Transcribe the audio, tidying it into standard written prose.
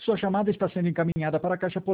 Sua chamada está sendo encaminhada para a caixa postal